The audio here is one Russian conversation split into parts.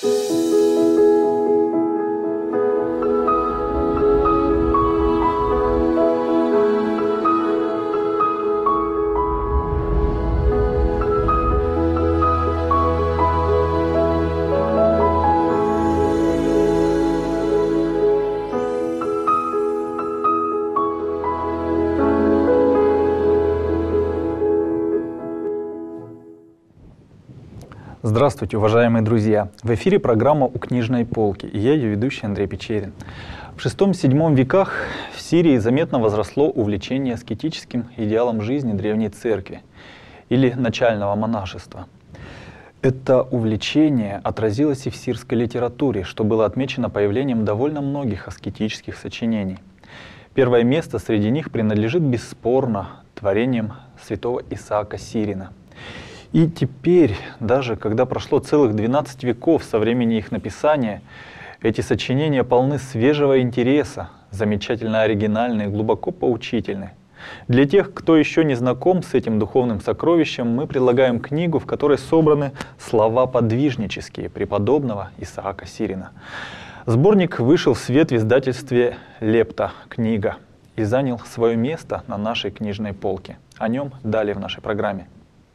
Здравствуйте, уважаемые друзья! В эфире программа «У книжной полки» и я, ее ведущий Андрей Печерин. В VI-VII веках в Сирии заметно возросло увлечение аскетическим идеалом жизни древней церкви или начального монашества. Это увлечение отразилось и в сирской литературе, что было отмечено появлением довольно многих аскетических сочинений. Первое место среди них принадлежит бесспорно творениям святого Исаака Сирина. И теперь, даже когда прошло целых 12 веков со времени их написания, эти сочинения полны свежего интереса, замечательно оригинальны и глубоко поучительны. Для тех, кто еще не знаком с этим духовным сокровищем, мы предлагаем книгу, в которой собраны слова подвижнические преподобного Исаака Сирина. Сборник вышел в свет в издательстве «Лепта. Книга» и занял свое место на нашей книжной полке. О нем далее в нашей программе.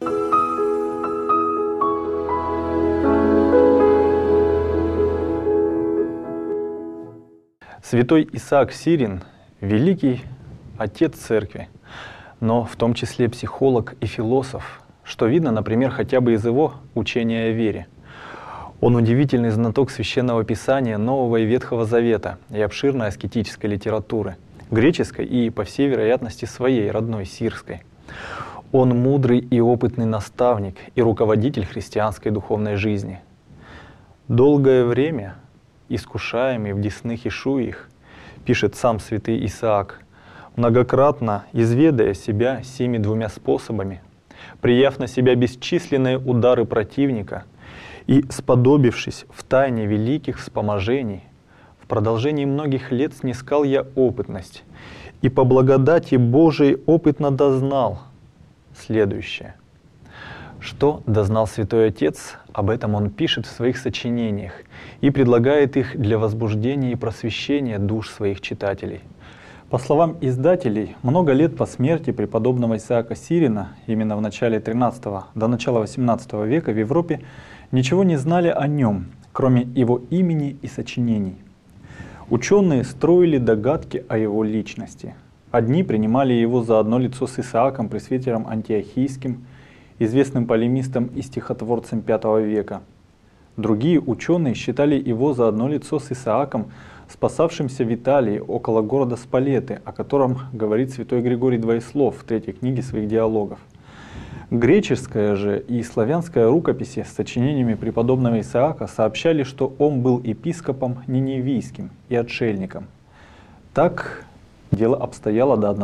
Святой Исаак Сирин – великий отец церкви, но в том числе психолог и философ, что видно, например, хотя бы из его учения о вере. Он удивительный знаток Священного Писания Нового и Ветхого Завета и обширной аскетической литературы, греческой и, по всей вероятности, своей, родной, сирской. Он мудрый и опытный наставник и руководитель христианской духовной жизни. Долгое время искушаемый в десных Ишуиях, пишет сам святый Исаак, многократно изведая себя сими двумя способами, прияв на себя бесчисленные удары противника и сподобившись в тайне великих вспоможений, в продолжении многих лет снискал я опытность и по благодати Божией опытно дознал следующее. Что дознал Святой Отец, об этом он пишет в своих сочинениях и предлагает их для возбуждения и просвещения душ своих читателей. По словам издателей, много лет по смерти преподобного Исаака Сирина, именно в начале XIII до начала XVIII века в Европе, ничего не знали о нем, кроме его имени и сочинений. Ученые строили догадки о его личности. Одни принимали его за одно лицо с Исааком, пресвитером Антиохийским, известным полемистом и стихотворцем V века. Другие ученые считали его за одно лицо с Исааком, спасавшимся в Италии около города Спалеты, о котором говорит святой Григорий Двоеслов в третьей книге своих диалогов. Греческая же и славянская рукописи с сочинениями преподобного Исаака сообщали, что он был епископом ниневийским и отшельником. Так дело обстояло до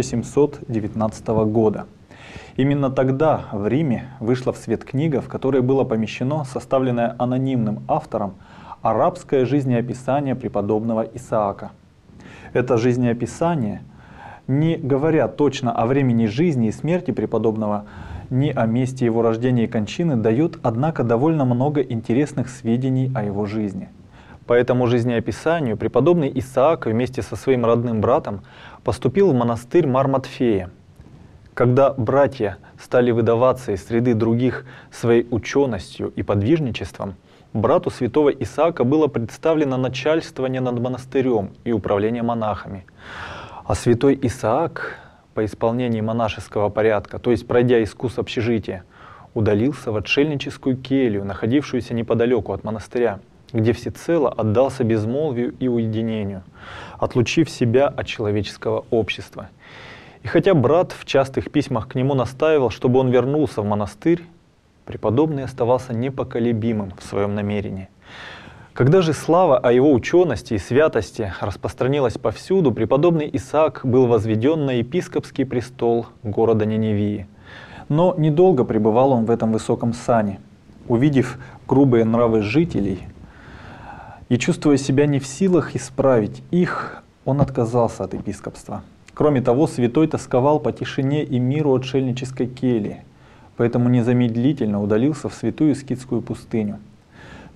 1719 года. Именно тогда в Риме вышла в свет книга, в которой было помещено составленное анонимным автором арабское жизнеописание преподобного Исаака. Это жизнеописание, не говоря точно о времени жизни и смерти преподобного, ни о месте его рождения и кончины, дает, однако, довольно много интересных сведений о его жизни. По этому жизнеописанию преподобный Исаак вместе со своим родным братом поступил в монастырь Мар-Матфея. Когда братья стали выдаваться из среды других своей ученостью и подвижничеством, брату святого Исаака было представлено начальствование над монастырем и управление монахами. А святой Исаак по исполнении монашеского порядка, то есть пройдя искус общежития, удалился в отшельническую келью, находившуюся неподалеку от монастыря, где всецело отдался безмолвию и уединению, отлучив себя от человеческого общества. И хотя брат в частых письмах к нему настаивал, чтобы он вернулся в монастырь, преподобный оставался непоколебимым в своем намерении. Когда же слава о его учености и святости распространилась повсюду, преподобный Исаак был возведен на епископский престол города Ниневии. Но недолго пребывал он в этом высоком сане. Увидев грубые нравы жителей и чувствуя себя не в силах исправить их, он отказался от епископства. Кроме того, святой тосковал по тишине и миру отшельнической кельи, поэтому незамедлительно удалился в святую скитскую пустыню.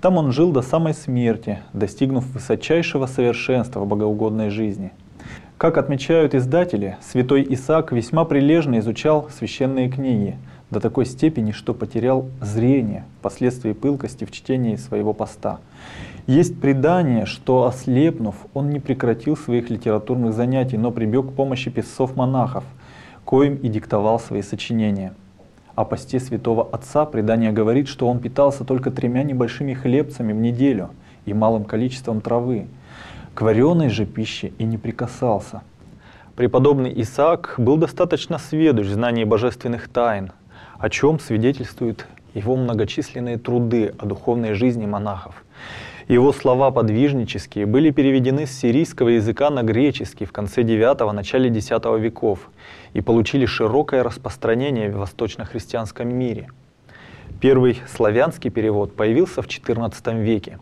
Там он жил до самой смерти, достигнув высочайшего совершенства в богоугодной жизни. Как отмечают издатели, святой Исаак весьма прилежно изучал священные книги, до такой степени, что потерял зрение впоследствии пылкости в чтении своего поста. Есть предание, что, ослепнув, он не прекратил своих литературных занятий, но прибег к помощи писцов-монахов, коим и диктовал свои сочинения. О посте святого отца предание говорит, что он питался только 3 небольшими хлебцами в неделю и малым количеством травы. К вареной же пище и не прикасался. Преподобный Исаак был достаточно сведущ в знании божественных тайн, о чем свидетельствуют его многочисленные труды о духовной жизни монахов. Его слова подвижнические были переведены с сирийского языка на греческий в конце IX – начале X веков и получили широкое распространение в восточно-христианском мире. Первый славянский перевод появился в XIV веке.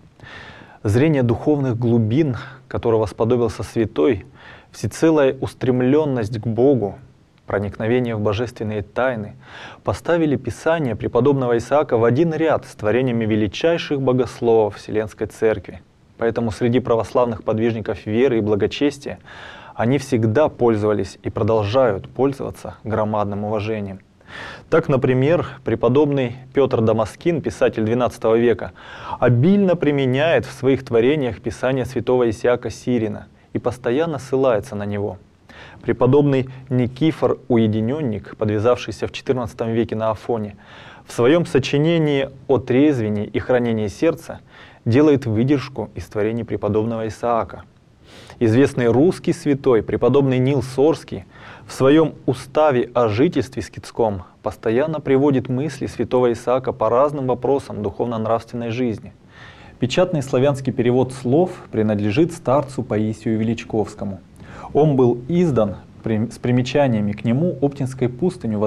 Зрение духовных глубин, которого сподобился святой, всецелая устремленность к Богу, проникновение в божественные тайны, поставили Писание преподобного Исаака в один ряд с творениями величайших богословов Вселенской Церкви. Поэтому среди православных подвижников веры и благочестия они всегда пользовались и продолжают пользоваться громадным уважением. Так, например, преподобный Петр Дамаскин, писатель XII века, обильно применяет в своих творениях Писание святого Исаака Сирина и постоянно ссылается на него. Преподобный Никифор Уединенник, подвязавшийся в XIV веке на Афоне, в своем сочинении о трезвении и хранении сердца делает выдержку из творений преподобного Исаака. Известный русский святой, преподобный Нил Сорский, в своем уставе о жительстве скитском постоянно приводит мысли святого Исаака по разным вопросам духовно-нравственной жизни. Печатный славянский перевод слов принадлежит старцу Паисию Величковскому. Он был издан с примечаниями к нему Оптинской пустынью в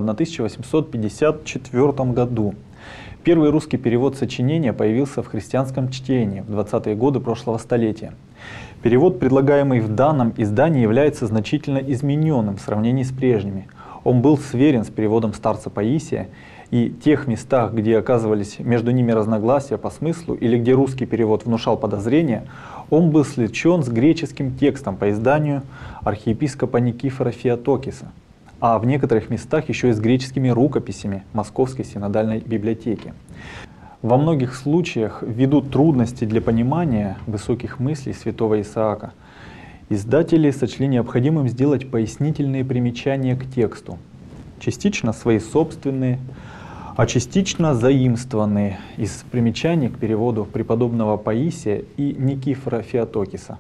1854 году. Первый русский перевод сочинения появился в христианском чтении в 20-е годы прошлого столетия. Перевод, предлагаемый в данном издании, является значительно измененным в сравнении с прежними. Он был сверен с переводом старца Паисия, и в тех местах, где оказывались между ними разногласия по смыслу или где русский перевод внушал подозрения, он был сличен с греческим текстом по изданию архиепископа Никифора Феотокиса, а в некоторых местах еще и с греческими рукописями Московской синодальной библиотеки. Во многих случаях, ввиду трудностей для понимания высоких мыслей святого Исаака, издатели сочли необходимым сделать пояснительные примечания к тексту, частично свои собственные, а частично заимствованные из примечаний к переводу преподобного Паисия и Никифора Феотокиса.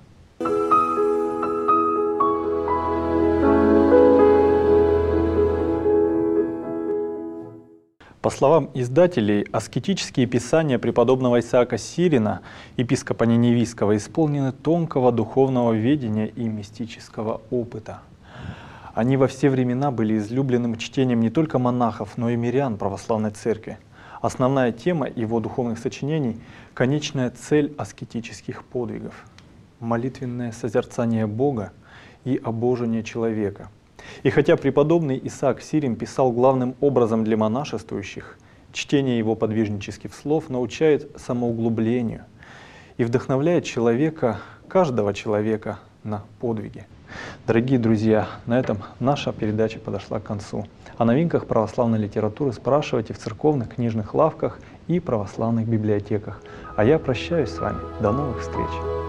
По словам издателей, аскетические писания преподобного Исаака Сирина, епископа Ниневийского, исполнены тонкого духовного ведения и мистического опыта. Они во все времена были излюбленным чтением не только монахов, но и мирян православной церкви. Основная тема его духовных сочинений – конечная цель аскетических подвигов, молитвенное созерцание Бога и обожение человека. И хотя преподобный Исаак Сирин писал главным образом для монашествующих, чтение его подвижнических слов научает самоуглублению и вдохновляет человека, каждого человека на подвиги. Дорогие друзья, на этом наша передача подошла к концу. О новинках православной литературы спрашивайте в церковных книжных лавках и православных библиотеках. А я прощаюсь с вами. До новых встреч!